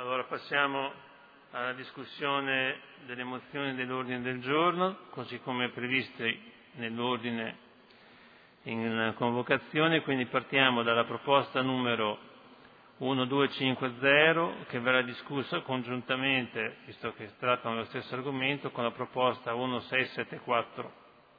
Allora passiamo alla discussione delle mozioni dell'ordine del giorno, così come previste nell'ordine in convocazione, quindi partiamo dalla proposta numero 1250 che verrà discussa congiuntamente, visto che trattano lo stesso argomento, con la proposta 1674.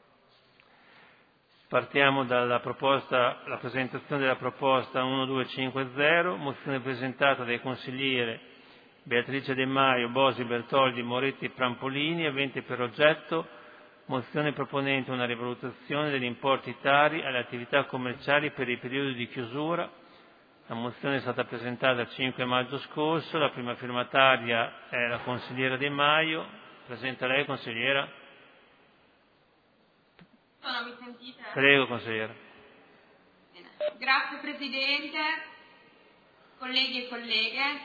Partiamo dalla la presentazione della proposta 1250, mozione presentata dai consiglieri Beatrice De Maio, Bosi, Bertoldi, Moretti e Prampolini, avente per oggetto mozione proponente una rivalutazione degli importi tari alle attività commerciali per i periodi di chiusura. La mozione è stata presentata il 5 maggio scorso, la prima firmataria è la consigliera De Maio. Presenta lei, consigliera? Non mi sentite? Prego, consigliera. Bene. Grazie Presidente, colleghi e colleghe.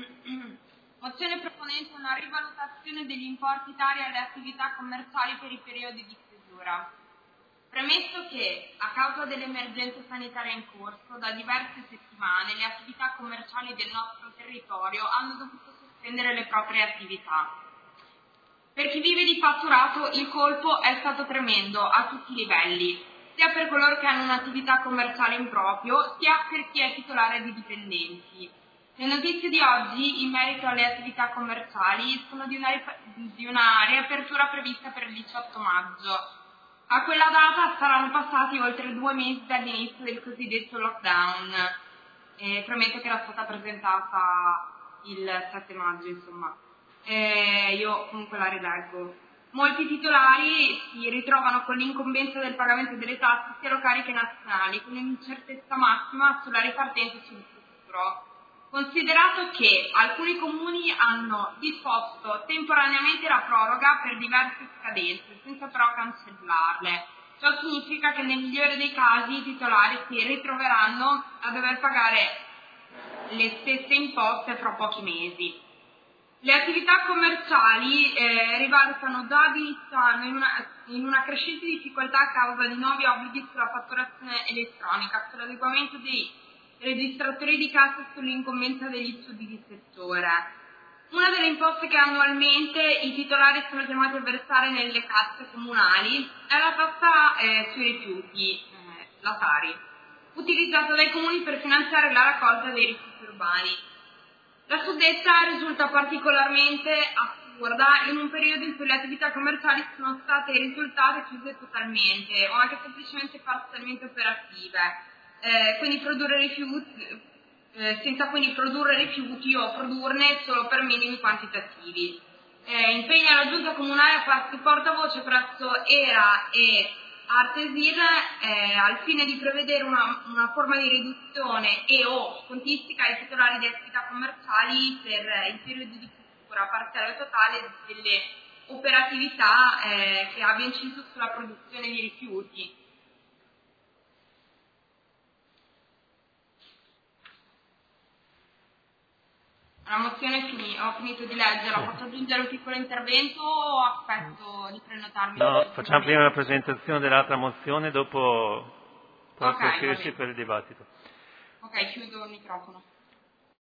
Mozione proponente una rivalutazione degli importi tari alle attività commerciali per i periodi di chiusura. Premesso che, a causa dell'emergenza sanitaria in corso, da diverse settimane le attività commerciali del nostro territorio hanno dovuto sospendere le proprie attività. Per chi vive di fatturato il colpo è stato tremendo a tutti i livelli, sia per coloro che hanno un'attività commerciale in proprio, sia per chi è titolare di dipendenti. Le notizie di oggi in merito alle attività commerciali sono di una riapertura prevista per il 18 maggio. A quella data saranno passati oltre 2 mesi dall'inizio del cosiddetto lockdown. Premetto che era stata presentata il 7 maggio, insomma. Io comunque la rileggo. Molti titolari si ritrovano con l'incombenza del pagamento delle tasse sia locali che nazionali, con un'incertezza massima sulla ripartenza e sul futuro. Considerato che alcuni comuni hanno disposto temporaneamente la proroga per diverse scadenze, senza però cancellarle, ciò significa che nel migliore dei casi i titolari si ritroveranno a dover pagare le stesse imposte fra pochi mesi. Le attività commerciali rivalutano già di inizio anno in una crescente difficoltà a causa di nuovi obblighi sulla fatturazione elettronica, sull'adeguamento dei registratori di cassa e sull'incombenza degli studi di settore. Una delle imposte che annualmente i titolari sono chiamati a versare nelle casse comunali è la tassa sui rifiuti, la Tari, utilizzata dai comuni per finanziare la raccolta dei rifiuti urbani. La suddetta risulta particolarmente assurda in un periodo in cui le attività commerciali sono state risultate chiuse totalmente o anche semplicemente parzialmente operative, quindi produrre rifiuti, senza quindi produrre rifiuti o produrne solo per minimi quantitativi. Impegna la Giunta Comunale a farsi portavoce presso ERA e Artesir al fine di prevedere una forma di riduzione e o scontistica ai titolari di attività commerciali per il periodo di chiusura parziale o totale delle operatività che abbia inciso sulla produzione di rifiuti. La mozione ho finito di leggerla, posso aggiungere un piccolo intervento o aspetto di prenotarmi? No, facciamo prima la presentazione dell'altra mozione, dopo può proseguirsi per il dibattito. Ok, chiudo il microfono.